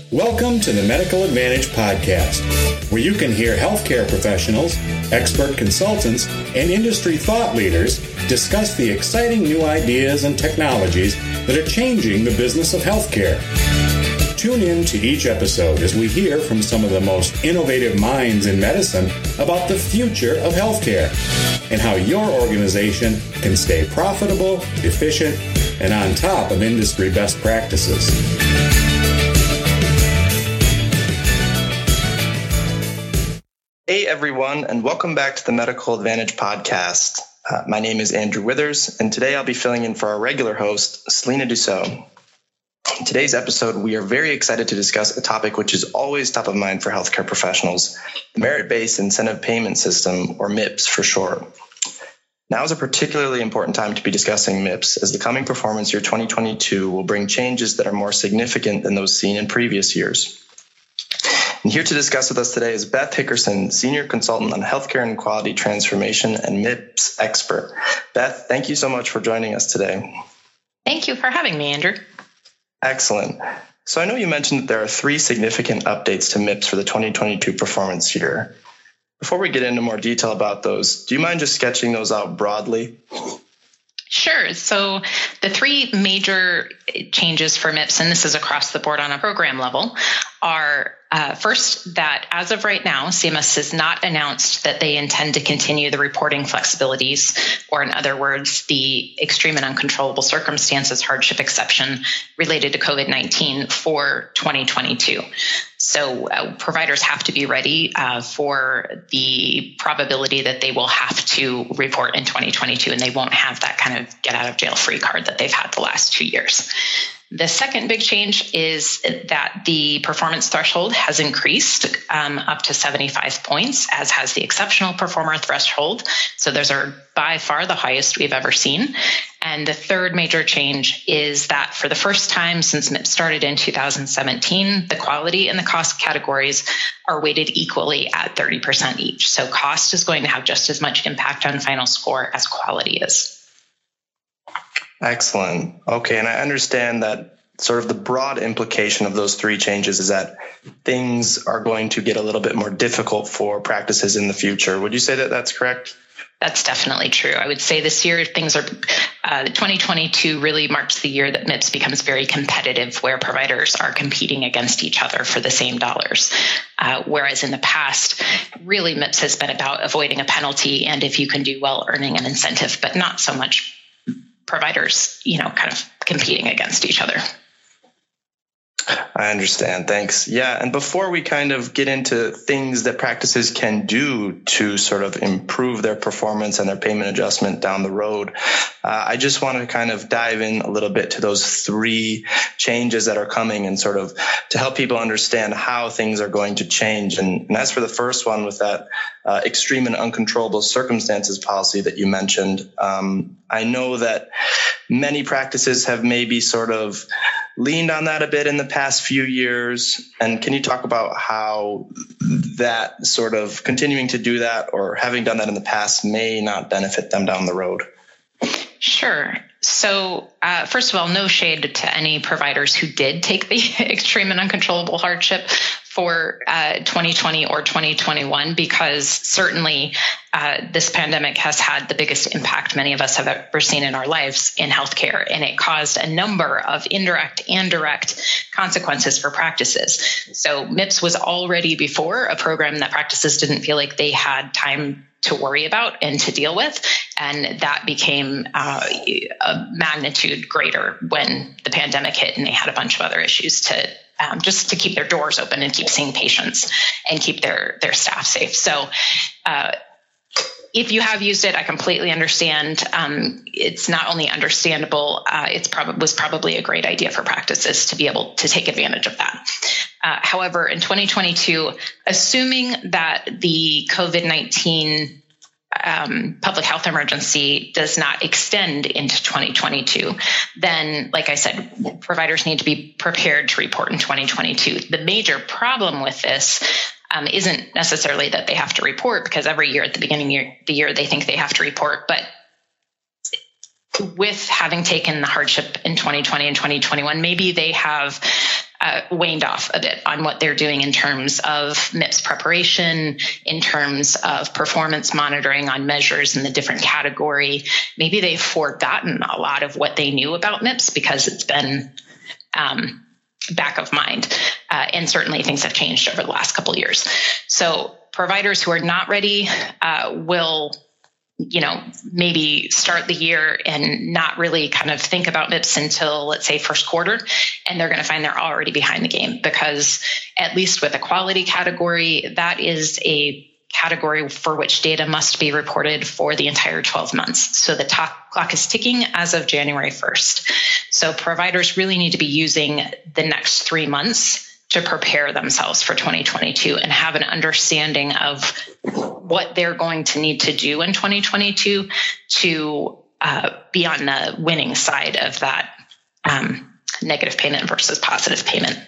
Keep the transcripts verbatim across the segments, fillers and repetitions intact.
Welcome to the Medical Advantage Podcast, where you can hear healthcare professionals, expert consultants, and industry thought leaders discuss the exciting new ideas and technologies that are changing the business of healthcare. Tune in to each episode as we hear from some of the most innovative minds in medicine about the future of healthcare and how your organization can stay profitable, efficient, and on top of industry best practices. Hey everyone, and welcome back to the Medical Advantage Podcast. Uh, my name is Andrew Withers, and today I'll be filling in for our regular host, Selena Dussault. In today's episode, we are very excited to discuss a topic which is always top of mind for healthcare professionals, the Merit-Based Incentive Payment System, or M I P S for short. Now is a particularly important time to be discussing M I P S, as the coming performance year twenty twenty-two will bring changes that are more significant than those seen in previous years. And here to discuss with us today is Beth Hickerson, Senior Consultant on Healthcare and Quality Transformation and M I P S expert. Beth, thank you so much for joining us today. Thank you for having me, Andrew. Excellent. So I know you mentioned that there are three significant updates to M I P S for the twenty twenty-two performance year. Before we get into more detail about those, do you mind just sketching those out broadly? Sure. So the three major changes for M I P S, and this is across the board on a program level, are uh, first that as of right now, C M S has not announced that they intend to continue the reporting flexibilities, or in other words, the extreme and uncontrollable circumstances hardship exception related to COVID nineteen for twenty twenty-two. So uh, providers have to be ready uh, for the probability that they will have to report in twenty twenty-two, and they won't have that kind of get out of jail free card that they've had the last two years. The second big change is that the performance threshold has increased um, up to seventy-five points, as has the exceptional performer threshold. So those are by far the highest we've ever seen. And the third major change is that for the first time since M I P S started in two thousand seventeen, the quality and the cost categories are weighted equally at thirty percent each. So cost is going to have just as much impact on final score as quality is. Excellent. Okay, and I understand that sort of the broad implication of those three changes is that things are going to get a little bit more difficult for practices in the future. Would you say that that's correct? That's definitely true. I would say this year things are, uh, twenty twenty-two really marks the year that M I P S becomes very competitive, where providers are competing against each other for the same dollars. Uh, whereas in the past, really M I P S has been about avoiding a penalty and if you can do well, earning an incentive, but not so much providers, you know, kind of competing against each other. I understand. Thanks. Yeah. And before we kind of get into things that practices can do to sort of improve their performance and their payment adjustment down the road, uh, I just want to kind of dive in a little bit to those three changes that are coming and sort of to help people understand how things are going to change. And, and as for the first one with that uh, extreme and uncontrollable circumstances policy that you mentioned, um, I know that many practices have maybe sort of leaned on that a bit in the past few years. And can you talk about how that sort of continuing to do that or having done that in the past may not benefit them down the road? Sure. So uh, first of all, no shade to any providers who did take the extreme and uncontrollable hardship for uh, twenty twenty or twenty twenty-one, because certainly uh, this pandemic has had the biggest impact many of us have ever seen in our lives in healthcare, and it caused a number of indirect and direct consequences for practices. So M I P S was already before a program that practices didn't feel like they had time to worry about and to deal with, and that became uh, a magnitude greater when the pandemic hit and they had a bunch of other issues to Um, just to keep their doors open and keep seeing patients and keep their, their staff safe. So uh, if you have used it, I completely understand. Um, it's not only understandable, uh, it's prob- was probably a great idea for practices to be able to take advantage of that. Uh, however, in twenty twenty-two, assuming that the COVID nineteen Um, public health emergency does not extend into twenty twenty-two, then, like I said, providers need to be prepared to report in twenty twenty-two. The major problem with this um, isn't necessarily that they have to report, because every year at the beginning of the year they think they have to report, but with having taken the hardship in twenty twenty and twenty twenty-one, maybe they have uh, waned off a bit on what they're doing in terms of M I P S preparation, in terms of performance monitoring on measures in the different category. Maybe they've forgotten a lot of what they knew about M I P S because it's been um, back of mind. Uh, and certainly things have changed over the last couple of years. So providers who are not ready uh, will you know, maybe start the year and not really kind of think about M I P S until, let's say, first quarter, and they're going to find they're already behind the game because at least with a quality category, that is a category for which data must be reported for the entire twelve months. So the t- clock is ticking as of January first. So providers really need to be using the next three months to prepare themselves for twenty twenty-two and have an understanding of what they're going to need to do in twenty twenty-two to uh, be on the winning side of that um, negative payment versus positive payment.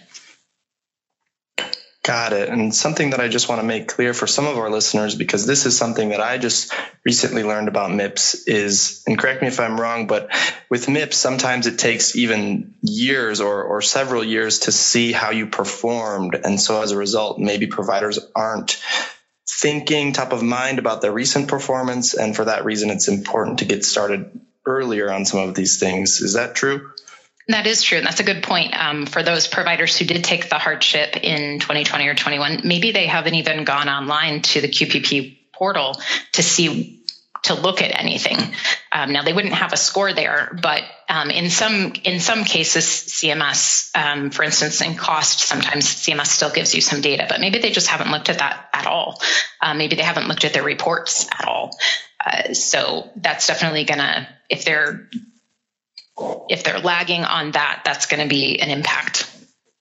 Got it. And something that I just want to make clear for some of our listeners, because this is something that I just recently learned about M I P S is, and correct me if I'm wrong, but with M I P S, sometimes it takes even years or, or several years to see how you performed. And so as a result, maybe providers aren't thinking top of mind about their recent performance. And for that reason, it's important to get started earlier on some of these things. Is that true? That is true. And that's a good point. Um, for those providers who did take the hardship in twenty twenty or twenty-one, maybe they haven't even gone online to the Q P P portal to see, to look at anything. Um, now they wouldn't have a score there, but um, in some in some cases, C M S, um, for instance, in cost, sometimes C M S still gives you some data, but maybe they just haven't looked at that at all. Uh, maybe they haven't looked at their reports at all. Uh, so that's definitely gonna, if they're If they're lagging on that, that's going to be an impact.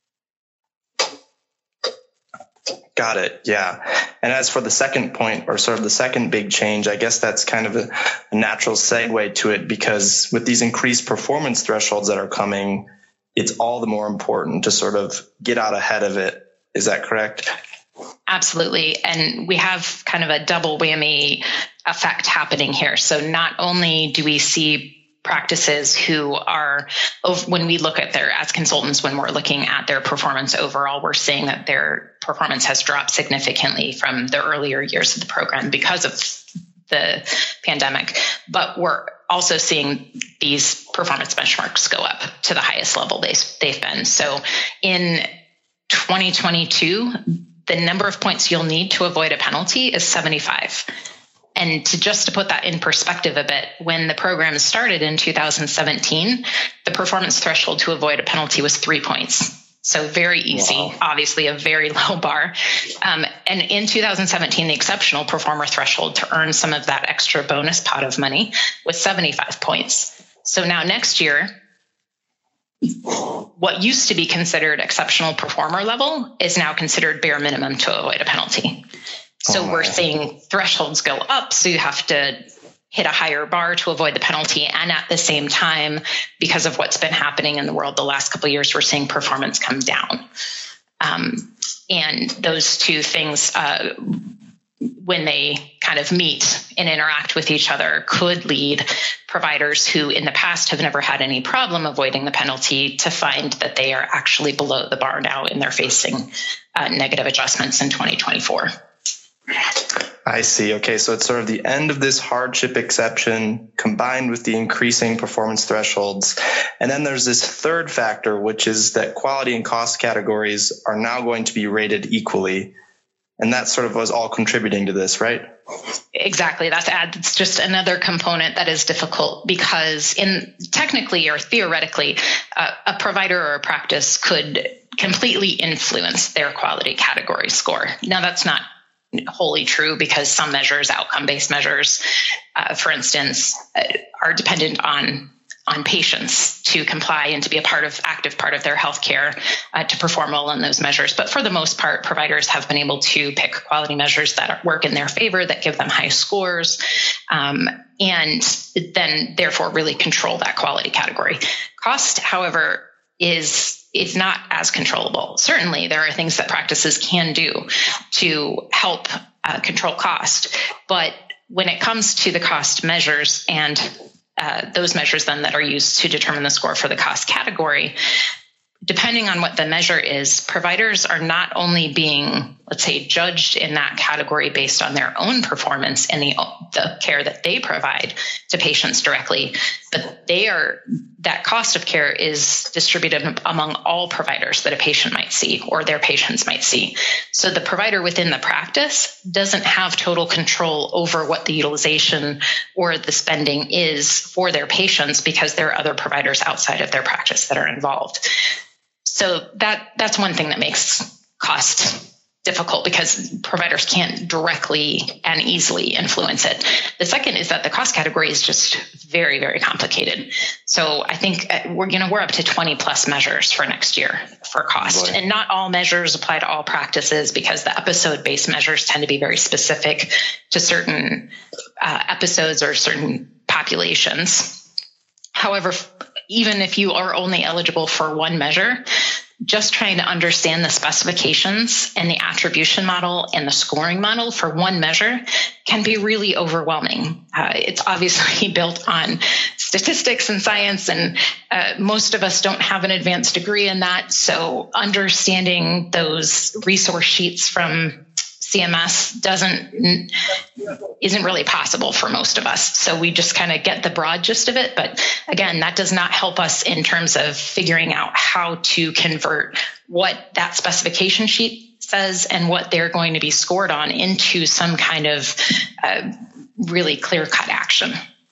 Got it. Yeah. And as for the second point, or sort of the second big change, I guess that's kind of a, a natural segue to it, because with these increased performance thresholds that are coming, it's all the more important to sort of get out ahead of it. Is that correct? Absolutely. And we have kind of a double whammy effect happening here. So not only do we see practices who are, when we look at their, as consultants, when we're looking at their performance overall, we're seeing that their performance has dropped significantly from the earlier years of the program because of the pandemic. But we're also seeing these performance benchmarks go up to the highest level they, they've been. So in twenty twenty-two, the number of points you'll need to avoid a penalty is seventy-five. And to just to put that in perspective a bit, when the program started in two thousand seventeen, the performance threshold to avoid a penalty was three points. So very easy, wow. Obviously a very low bar. Um, and in two thousand seventeen, the exceptional performer threshold to earn some of that extra bonus pot of money was seventy-five points. So now next year, what used to be considered exceptional performer level is now considered bare minimum to avoid a penalty. So oh we're seeing thresholds go up. So you have to hit a higher bar to avoid the penalty. And at the same time, because of what's been happening in the world the last couple of years, we're seeing performance come down. Um, and those two things, uh, when they kind of meet and interact with each other, could lead providers who in the past have never had any problem avoiding the penalty to find that they are actually below the bar now and they're facing uh, negative adjustments in twenty twenty-four. I see. Okay. So it's sort of the end of this hardship exception combined with the increasing performance thresholds. And then there's this third factor, which is that quality and cost categories are now going to be rated equally. And that sort of was all contributing to this, right? Exactly. That's it's just another component that is difficult because in technically or theoretically, uh, a provider or a practice could completely influence their quality category score. Now, that's not wholly true because some measures, outcome-based measures, uh, for instance, uh, are dependent on on patients to comply and to be a part of active part of their healthcare uh, to perform well in those measures. But for the most part, providers have been able to pick quality measures that work in their favor, that give them high scores, um, and then therefore really control that quality category. Cost, however, is is not as controllable. Certainly, there are things that practices can do to help uh, control cost. But when it comes to the cost measures and uh, those measures then that are used to determine the score for the cost category, depending on what the measure is, providers are not only being, let's say, judged in that category based on their own performance and the, the care that they provide to patients directly, but they are, that cost of care is distributed among all providers that a patient might see or their patients might see. So the provider within the practice doesn't have total control over what the utilization or the spending is for their patients because there are other providers outside of their practice that are involved. So that that's one thing that makes cost difficult because providers can't directly and easily influence it. The second is that the cost category is just very, very complicated. So I think we're, you know, we're up to twenty plus measures for next year for cost. Boy. And not all measures apply to all practices because the episode-based measures tend to be very specific to certain uh, episodes or certain populations. However, even if you are only eligible for one measure, just trying to understand the specifications and the attribution model and the scoring model for one measure can be really overwhelming. Uh, it's obviously built on statistics and science, and uh, most of us don't have an advanced degree in that. So understanding those resource sheets from C M S doesn't isn't really possible for most of us. So we just kind of get the broad gist of it. But again, that does not help us in terms of figuring out how to convert what that specification sheet says and what they're going to be scored on into some kind of uh, really clear-cut action.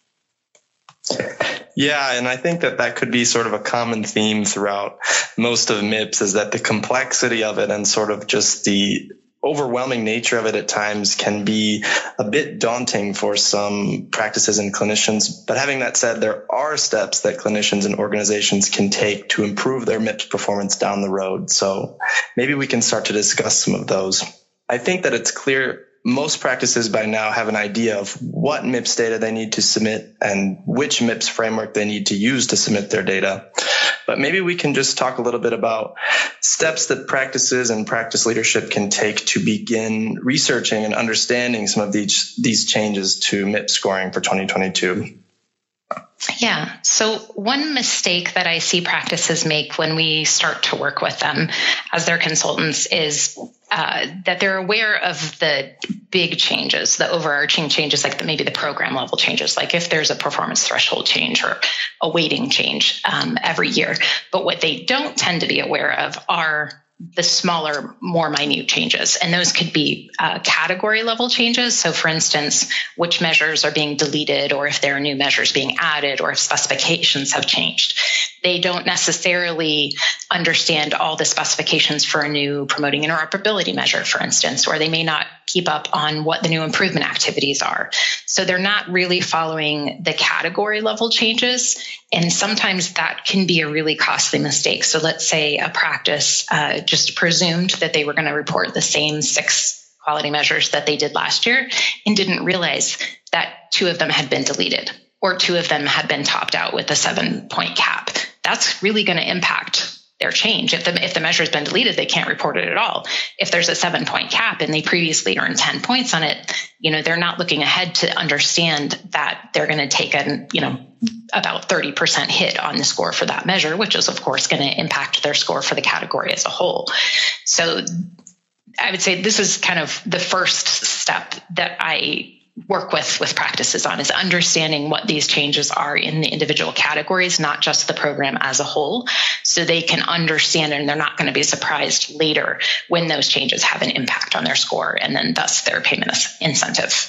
Yeah, and I think that that could be sort of a common theme throughout most of M I P S is that the complexity of it and sort of just the overwhelming nature of it at times can be a bit daunting for some practices and clinicians. But having that said, there are steps that clinicians and organizations can take to improve their M I P S performance down the road. So maybe we can start to discuss some of those. I think that it's clear most practices by now have an idea of what M I P S data they need to submit and which M I P S framework they need to use to submit their data. But maybe we can just talk a little bit about steps that practices and practice leadership can take to begin researching and understanding some of these, these changes to M I P S scoring for twenty twenty-two. Yeah. So one mistake that I see practices make when we start to work with them as their consultants is uh, that they're aware of the big changes, the overarching changes, like the, maybe the program level changes, like if there's a performance threshold change or a weighting change um, every year. But what they don't tend to be aware of are the smaller, more minute changes. And those could be uh, category level changes. So for instance, which measures are being deleted, or if there are new measures being added, or if specifications have changed. They don't necessarily understand all the specifications for a new promoting interoperability measure, for instance, or they may not keep up on what the new improvement activities are. So they're not really following the category level changes. And sometimes that can be a really costly mistake. So let's say a practice uh, just presumed that they were going to report the same six quality measures that they did last year and didn't realize that two of them had been deleted or two of them had been topped out with a seven point cap. That's really going to impact their change. If the, if the measure has been deleted, they can't report it at all. If there's a seven point cap and they previously earned ten points on it, you know, they're not looking ahead to understand that they're going to take a, you know, about thirty percent hit on the score for that measure, which is of course going to impact their score for the category as a whole. So I would say this is kind of the first step that I work with with practices on, is understanding what these changes are in the individual categories, not just the program as a whole, so they can understand and they're not going to be surprised later when those changes have an impact on their score and then thus their payment incentive.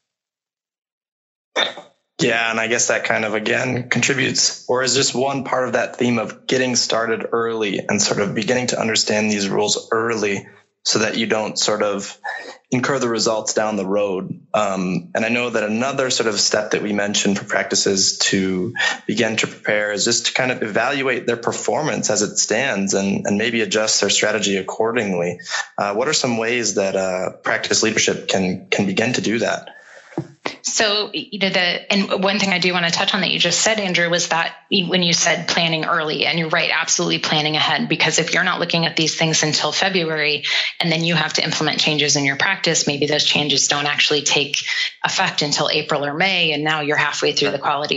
Yeah, and I guess that kind of, again, contributes or is just one part of that theme of getting started early and sort of beginning to understand these rules early so that you don't sort of incur the results down the road. Um, and I know that another sort of step that we mentioned for practices to begin to prepare is just to kind of evaluate their performance as it stands and, and maybe adjust their strategy accordingly. Uh, what are some ways that uh, practice leadership can can begin to do that? So, you know, the, and one thing I do want to touch on that you just said, Andrew, was that when you said planning early, and you're right, absolutely planning ahead, because if you're not looking at these things until February, and then you have to implement changes in your practice, maybe those changes don't actually take effect until April or May, and now you're halfway through the quality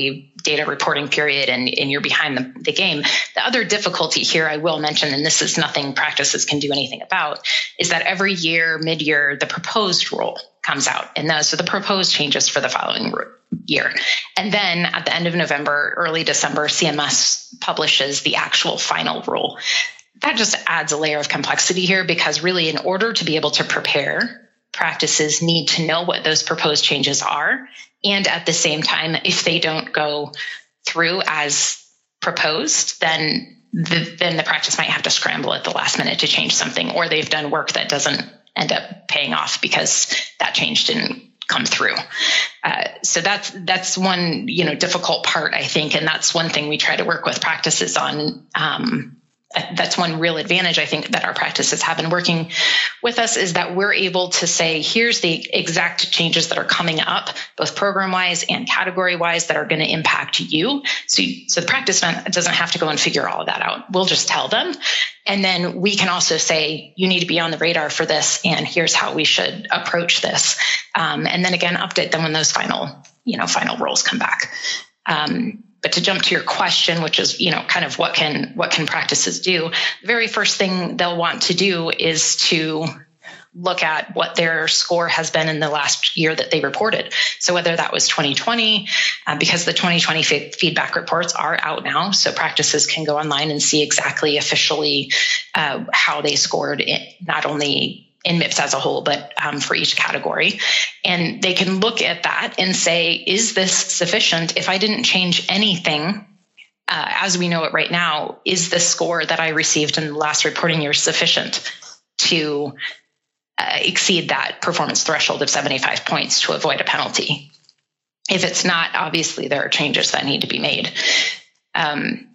data reporting period and, and you're behind the, the game. The other difficulty here I will mention, and this is nothing practices can do anything about, is that every year, mid-year, the proposed rule comes out. And those are the proposed changes for the following year. And then at the end of November, early December, C M S publishes the actual final rule. That just adds a layer of complexity here, because really in order to be able to prepare, practices need to know what those proposed changes are. And at the same time, if they don't go through as proposed, then the, then the practice might have to scramble at the last minute to change something, or they've done work that doesn't end up paying off because that change didn't come through. Uh, so that's that's one you know difficult part, I think, and that's one thing we try to work with practices on. Um, That's one real advantage, I think, that our practices have in working with us, is that we're able to say, here's the exact changes that are coming up, both program-wise and category-wise, that are going to impact you. So, you, so the practice doesn't have to go and figure all of that out. We'll just tell them. And then we can also say, you need to be on the radar for this, and here's how we should approach this. Um, and then again, update them when those final, you know, final rules come back. Um, But to jump to your question, which is, you know, kind of what can what can practices do? The very first thing they'll want to do is to look at what their score has been in the last year that they reported. So whether that was twenty twenty, uh, because the twenty twenty f- feedback reports are out now, so practices can go online and see exactly officially uh, how they scored, it, not only in M I P S as a whole, but um, for each category. And they can look at that and say, is this sufficient? If I didn't change anything, uh, as we know it right now, is the score that I received in the last reporting year sufficient to uh, exceed that performance threshold of seventy-five points to avoid a penalty? If it's not, obviously there are changes that need to be made. Um,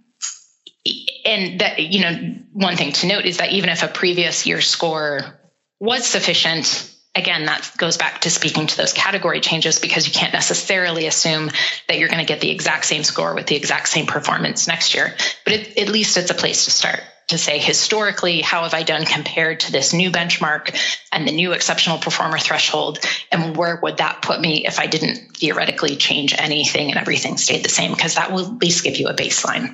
and that, you know, one thing to note is that even if a previous year score was sufficient, again, that goes back to speaking to those category changes, because you can't necessarily assume that you're going to get the exact same score with the exact same performance next year. But it, at least it's a place to start, to say, historically, how have I done compared to this new benchmark and the new exceptional performer threshold? And where would that put me if I didn't theoretically change anything and everything stayed the same? Because that will at least give you a baseline.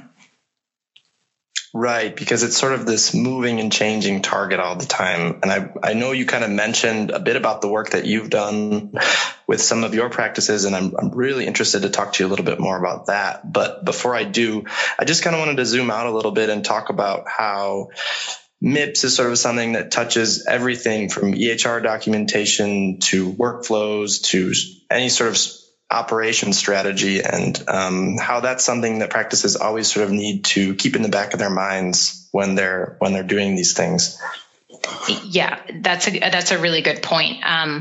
Right, because it's sort of this moving and changing target all the time. And I, I know you kind of mentioned a bit about the work that you've done with some of your practices, and I'm, I'm really interested to talk to you a little bit more about that. But before I do, I just kind of wanted to zoom out a little bit and talk about how M I P S is sort of something that touches everything from E H R documentation to workflows to any sort of operation strategy, and um, how that's something that practices always sort of need to keep in the back of their minds when they're when they're doing these things. Yeah, that's a that's a really good point. Um,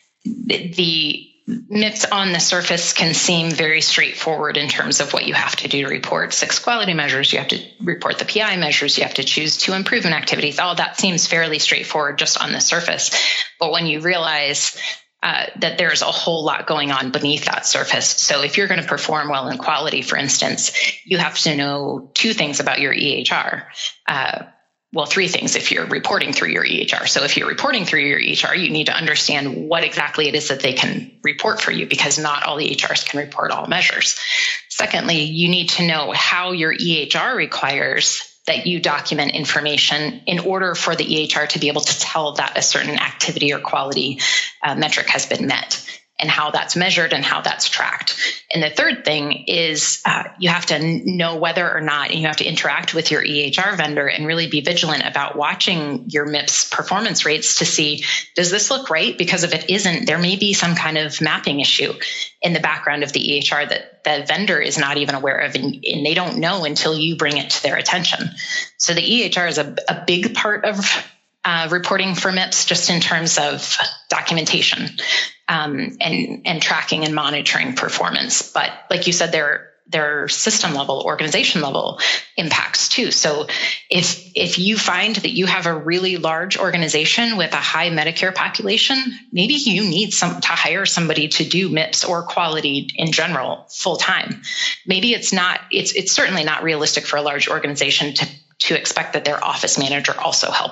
the M I P S on the surface can seem very straightforward in terms of what you have to do to report six quality measures. You have to report the P I measures. You have to choose two improvement activities. All that seems fairly straightforward just on the surface. But when you realize Uh, that there's a whole lot going on beneath that surface. So if you're going to perform well in quality, for instance, you have to know two things about your E H R. Uh, well, three things if you're reporting through your E H R. So if you're reporting through your E H R, you need to understand what exactly it is that they can report for you, because not all E H Rs can report all measures. Secondly, you need to know how your E H R requires that you document information in order for the E H R to be able to tell that a certain activity or quality uh, metric has been met, and how that's measured and how that's tracked. And the third thing is uh, you have to know whether or not, and you have to interact with your E H R vendor and really be vigilant about watching your M I P S performance rates to see, does this look right? Because if it isn't, there may be some kind of mapping issue in the background of the E H R that the vendor is not even aware of, and, and they don't know until you bring it to their attention. So the E H R is a, a big part of uh, reporting for M I P S, just in terms of documentation. Um, and, and tracking and monitoring performance. But like you said, there, there are system level, organization level impacts too. So if, if you find that you have a really large organization with a high Medicare population, maybe you need some to hire somebody to do M I P S or quality in general full time. Maybe it's not, it's, it's certainly not realistic for a large organization to, to expect that their office manager also helped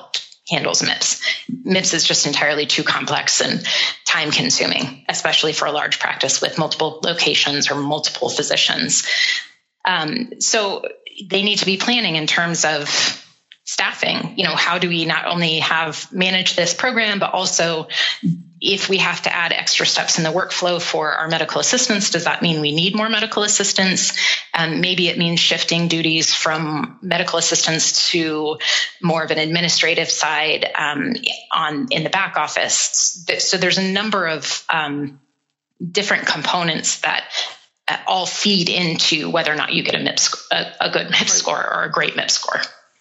handles M I P S. M I P S is just entirely too complex and time consuming, especially for a large practice with multiple locations or multiple physicians. Um, so they need to be planning in terms of staffing. You know, how do we not only have manage this program, but also if we have to add extra steps in the workflow for our medical assistants, does that mean we need more medical assistants? Um, maybe it means shifting duties from medical assistants to more of an administrative side um, on in the back office. So there's a number of um, different components that uh, all feed into whether or not you get a M I P S, a, a good M I P S score or a great M I P S score.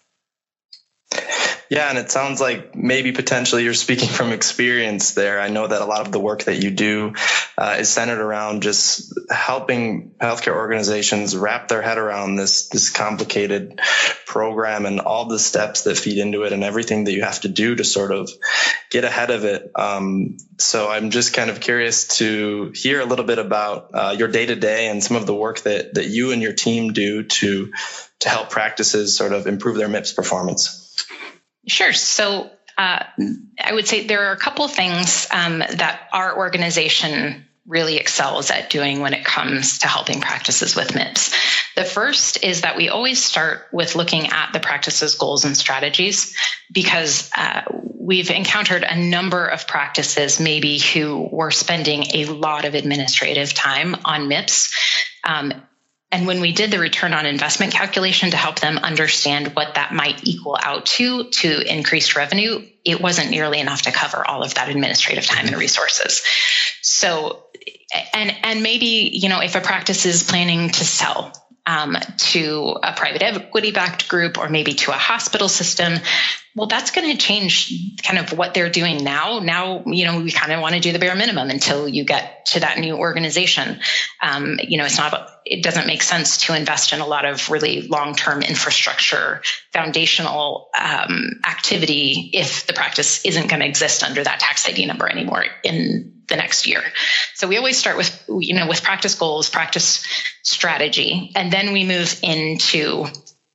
Yeah, and it sounds like maybe potentially you're speaking from experience there. I know that a lot of the work that you do uh, is centered around just helping healthcare organizations wrap their head around this this complicated program and all the steps that feed into it and everything that you have to do to sort of get ahead of it. Um, so I'm just kind of curious to hear a little bit about uh, your day-to-day and some of the work that that you and your team do to to help practices sort of improve their M I P S performance. Sure. So uh, I would say there are a couple things um, that our organization really excels at doing when it comes to helping practices with M I P S. The first is that we always start with looking at the practice's goals and strategies, because uh, we've encountered a number of practices maybe who were spending a lot of administrative time on M I P S. Um, And when we did the return on investment calculation to help them understand what that might equal out to, to increased revenue, it wasn't nearly enough to cover all of that administrative time and resources. So, and, and maybe, you know, if a practice is planning to sell um, to a private equity backed group or maybe to a hospital system, well, that's going to change kind of what they're doing now. Now, you know, we kind of want to do the bare minimum until you get to that new organization. Um, you know, it's not, it doesn't make sense to invest in a lot of really long-term infrastructure, foundational um, activity if the practice isn't going to exist under that tax I D number anymore in the next year. So we always start with, you know, with practice goals, practice strategy, and then we move into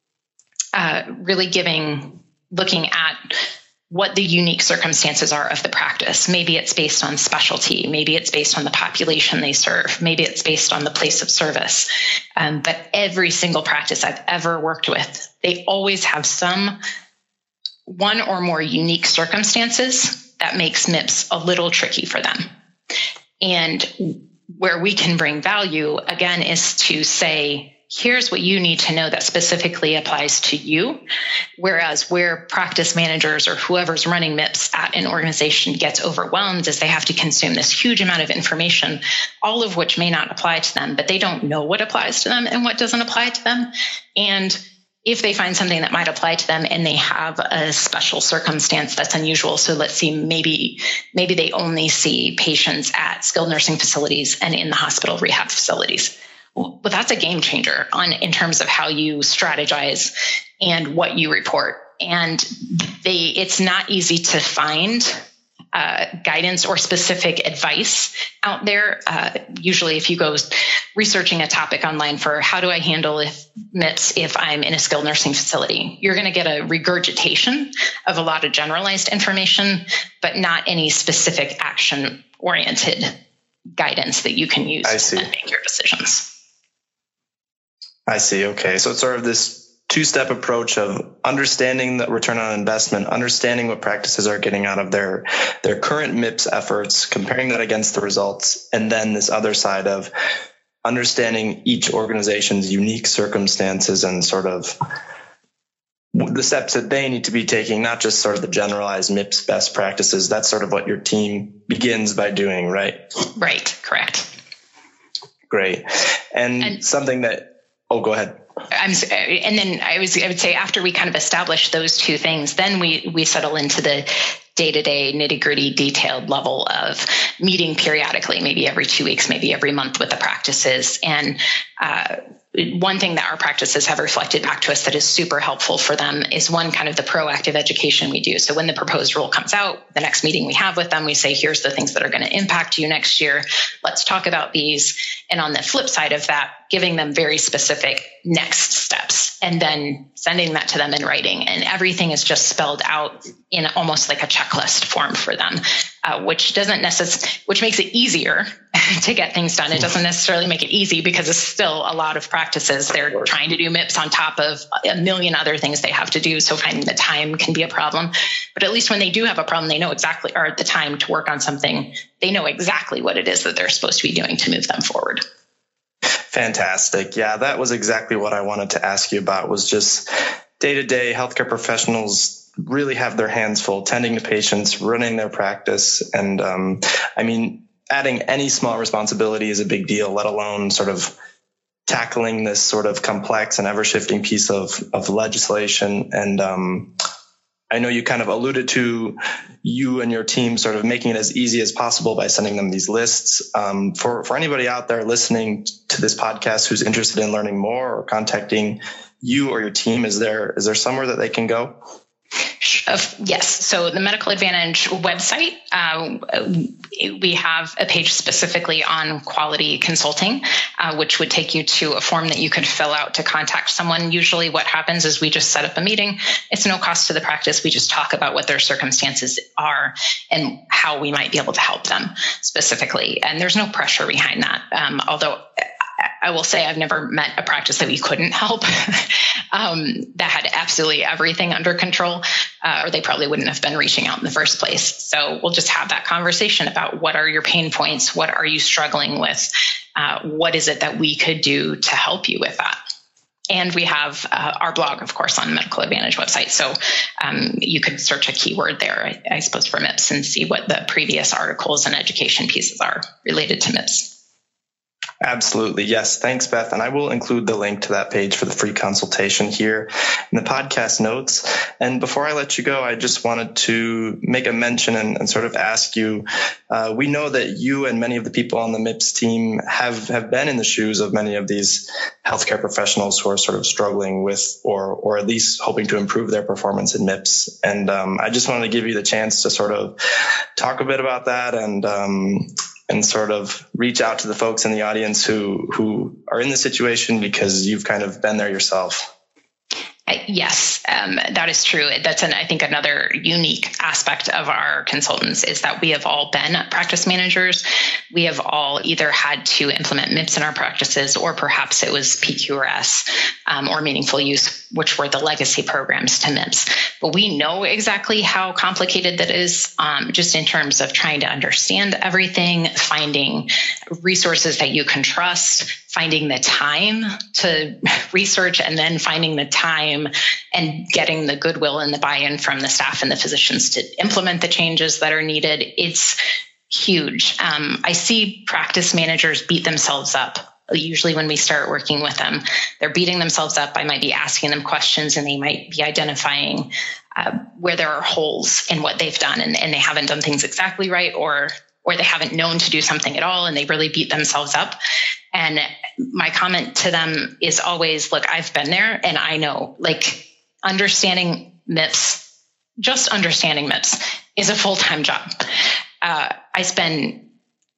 uh, really giving looking at what the unique circumstances are of the practice. Maybe it's based on specialty. Maybe it's based on the population they serve. Maybe it's based on the place of service. Um, but every single practice I've ever worked with, they always have some one or more unique circumstances that makes M I P S a little tricky for them. And where we can bring value, again, is to say, here's what you need to know that specifically applies to you. Whereas where practice managers or whoever's running M I P S at an organization gets overwhelmed is they have to consume this huge amount of information, all of which may not apply to them, but they don't know what applies to them and what doesn't apply to them. And if they find something that might apply to them and they have a special circumstance that's unusual, so let's see, maybe maybe they only see patients at skilled nursing facilities and in the hospital rehab facilities. Well, that's a game changer on in terms of how you strategize and what you report. And they, it's not easy to find uh, guidance or specific advice out there. Uh, usually, if you go researching a topic online for how do I handle if M I P S if I'm in a skilled nursing facility, you're going to get a regurgitation of a lot of generalized information, but not any specific action-oriented guidance that you can use to make your decisions. I see. Okay. So it's sort of this two-step approach of understanding the return on investment, understanding what practices are getting out of their, their current M I P S efforts, comparing that against the results, and then this other side of understanding each organization's unique circumstances and sort of the steps that they need to be taking, not just sort of the generalized M I P S best practices. That's sort of what your team begins by doing, right? Right. Correct. Great. And, and something that, oh, go ahead. I'm, and then I was, I would say after we kind of establish those two things, then we, we settle into the day-to-day nitty-gritty detailed level of meeting periodically, maybe every two weeks, maybe every month with the practices, and uh, one thing that our practices have reflected back to us that is super helpful for them is one, kind of the proactive education we do. So when the proposed rule comes out, the next meeting we have with them, we say, here's the things that are going to impact you next year. Let's talk about these. And on the flip side of that, giving them very specific next steps and then sending that to them in writing. And everything is just spelled out in almost like a checklist form for them, uh, which doesn't necessarily, which makes it easier to get things done. It doesn't necessarily make it easy because it's still a lot of practices. They're trying to do M I P S on top of a million other things they have to do. So finding the time can be a problem. But at least when they do have a problem, they know exactly, or at the time to work on something, they know exactly what it is that they're supposed to be doing to move them forward. Fantastic. Yeah, that was exactly what I wanted to ask you about, was just day-to-day healthcare professionals really have their hands full tending to patients, running their practice. And um, I mean, adding any small responsibility is a big deal, let alone sort of tackling this sort of complex and ever-shifting piece of, of legislation. And um, I know you kind of alluded to you and your team sort of making it as easy as possible by sending them these lists. Um, for, for anybody out there listening to this podcast who's interested in learning more or contacting you or your team, is there is there somewhere that they can go? Uh, yes. So the Medical Advantage website, uh, we have a page specifically on quality consulting, uh, which would take you to a form that you could fill out to contact someone. Usually what happens is we just set up a meeting. It's no cost to the practice. We just talk about what their circumstances are and how we might be able to help them specifically. And there's no pressure behind that. Um, although I will say I've never met a practice that we couldn't help, um, that had absolutely everything under control, uh, or they probably wouldn't have been reaching out in the first place. So we'll just have that conversation about what are your pain points? What are you struggling with? Uh, what is it that we could do to help you with that? And we have uh, our blog, of course, on the Medical Advantage website. So um, you could search a keyword there, I, I suppose, for M I P S and see what the previous articles and education pieces are related to M I P S. Absolutely. Yes. Thanks, Beth. And I will include the link to that page for the free consultation here in the podcast notes. And before I let you go, I just wanted to make a mention and, and sort of ask you, uh, we know that you and many of the people on the M I P S team have, have been in the shoes of many of these healthcare professionals who are sort of struggling with, or, or at least hoping to improve their performance in M I P S. And um, I just wanted to give you the chance to sort of talk a bit about that and, um, and sort of reach out to the folks in the audience who, who are in the situation because you've kind of been there yourself. Yes, um, that is true. That's, an, I think, another unique aspect of our consultants is that we have all been practice managers. We have all either had to implement M I P S in our practices, or perhaps it was P Q R S um, or meaningful use, which were the legacy programs to M I P S. But we know exactly how complicated that is, um, just in terms of trying to understand everything, finding resources that you can trust, finding the time to research, and then finding the time and getting the goodwill and the buy-in from the staff and the physicians to implement the changes that are needed. It's huge. Um, I see practice managers beat themselves up. Usually when we start working with them, they're beating themselves up. I might be asking them questions and they might be identifying uh, where there are holes in what they've done, and, and they haven't done things exactly right, or or they haven't known to do something at all and they really beat themselves up. And my comment to them is always, look, I've been there and I know, like, understanding M I P S, just understanding M I P S is a full-time job. Uh, I spend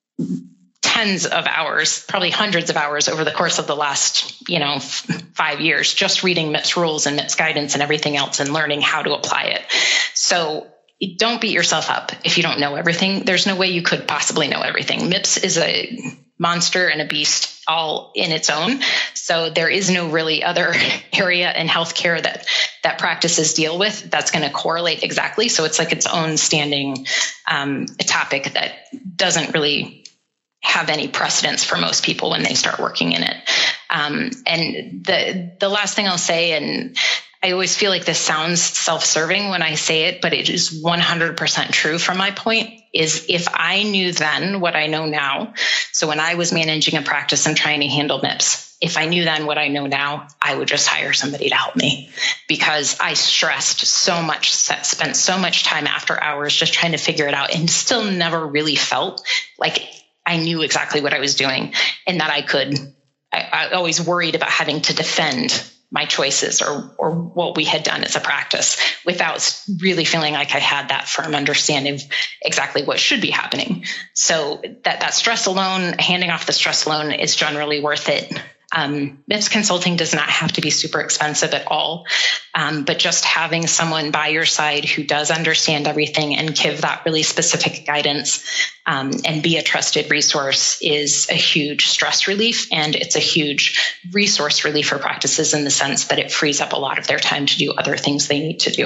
tens of hours, probably hundreds of hours over the course of the last, you know, f- five years, just reading M I P S rules and M I P S guidance and everything else and learning how to apply it. So don't beat yourself up if you don't know everything. There's no way you could possibly know everything. M I P S is a monster and a beast all in its own. So there is no really other area in healthcare that that practices deal with that's going to correlate exactly. So it's like its own standing um, topic that doesn't really have any precedence for most people when they start working in it. Um, and the the last thing I'll say, and I always feel like this sounds self-serving when I say it, but it is one hundred percent true from my point, is if I knew then what I know now, so when I was managing a practice and trying to handle M I P S, if I knew then what I know now, I would just hire somebody to help me, because I stressed so much, spent so much time after hours just trying to figure it out, and still never really felt like I knew exactly what I was doing and that I could I, I always worried about having to defend my choices or or what we had done as a practice without really feeling like I had that firm understanding of exactly what should be happening. So that, that stress alone, handing off the stress alone is generally worth it. Um, M I P S consulting does not have to be super expensive at all, um, but just having someone by your side who does understand everything and give that really specific guidance um, and be a trusted resource is a huge stress relief, and it's a huge resource relief for practices in the sense that it frees up a lot of their time to do other things they need to do.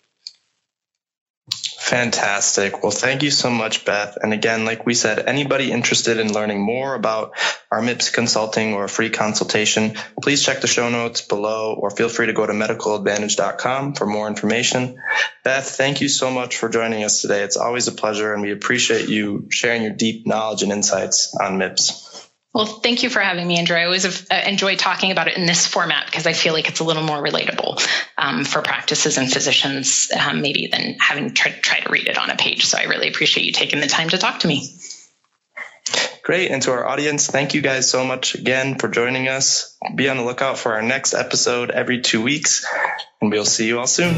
Fantastic. Well, thank you so much, Beth. And again, like we said, anybody interested in learning more about our M I P S consulting or a free consultation, please check the show notes below or feel free to go to medical advantage dot com for more information. Beth, thank you so much for joining us today. It's always a pleasure, and we appreciate you sharing your deep knowledge and insights on M I P S. Well, thank you for having me, Andrew. I always have enjoyed talking about it in this format because I feel like it's a little more relatable um, for practices and physicians, um, maybe than having to try, try to read it on a page. So I really appreciate you taking the time to talk to me. Great. And to our audience, thank you guys so much again for joining us. Be on the lookout for our next episode every two weeks, and we'll see you all soon.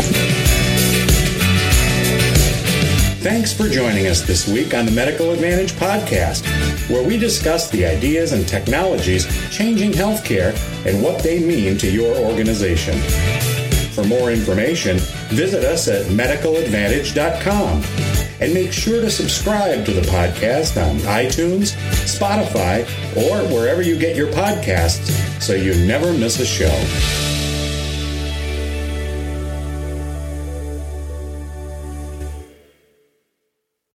Thanks for joining us this week on the Medical Advantage Podcast, where we discuss the ideas and technologies changing healthcare and what they mean to your organization. For more information, visit us at medical advantage dot com and make sure to subscribe to the podcast on iTunes, Spotify, or wherever you get your podcasts so you never miss a show.